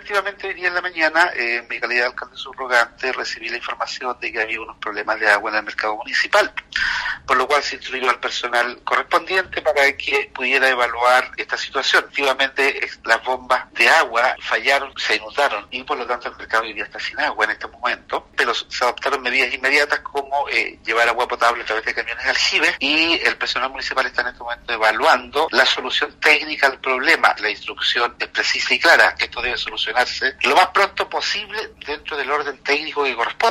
efectivamente hoy día en la mañana, en mi calidad de alcalde subrogante, recibí la información de que había unos problemas de agua en el mercado municipal, por lo cual se instruyó al personal correspondiente para que pudiera evaluar esta situación. Efectivamente, las bombas de agua fallaron, se inundaron y por lo tanto el mercado hoy día está sin agua en este momento, pero se adoptaron medidas inmediatas como llevar agua potable a través de camiones de aljibe, y el personal municipal está en este momento evaluando la solución técnica al problema. La instrucción es precisa y clara: esto debe solucionarse lo más pronto posible dentro del orden técnico que corresponde.